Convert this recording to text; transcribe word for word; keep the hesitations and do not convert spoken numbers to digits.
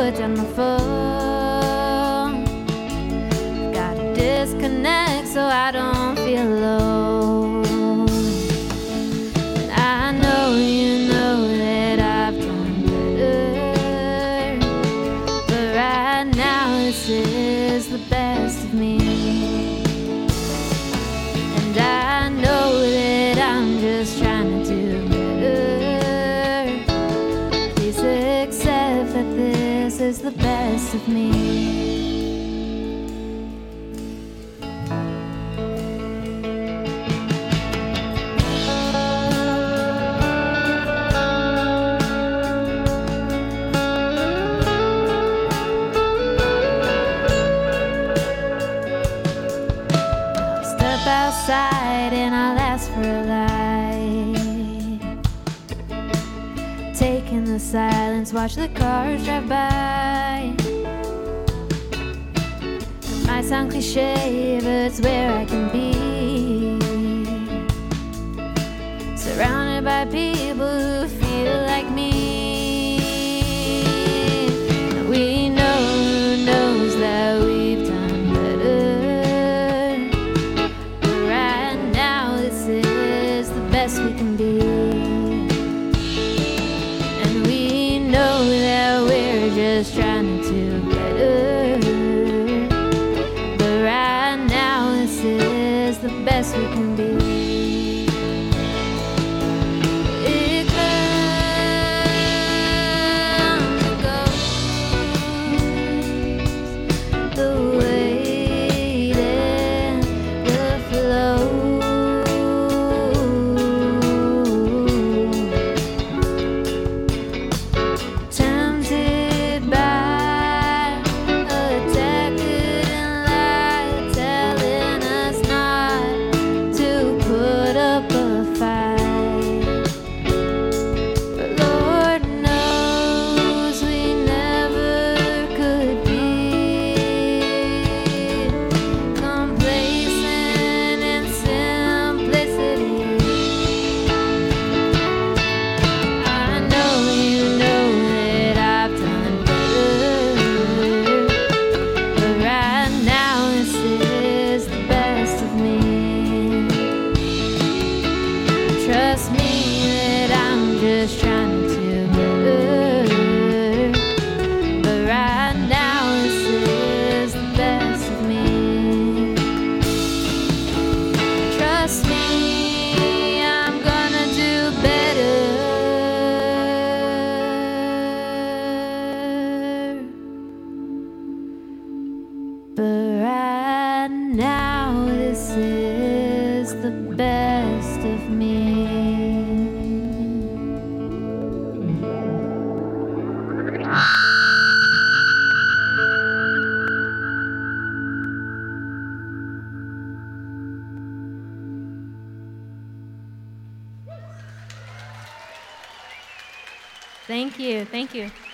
put down my phone. Gotta disconnect so I don't feel alone. And I know you know that I've done better, but right now this is the best of me. And I know that I'm just trying to do better. Please accept that this is the best of me. Outside and I'll ask for a light. Take in the silence, watch the cars drive by. It might sound cliche, but it's where I can be. Surrounded by people who feel like me. We know who knows that we've done better. Best we can be, and we know that we're just trying to do better, but right now this is the best we can be. It comes and goes, the weight and the flow. Trust me that I'm just trying to do better, but right now this is the best of me. Trust me, I'm gonna do better, but right now this is the best of me. Thank you, thank you.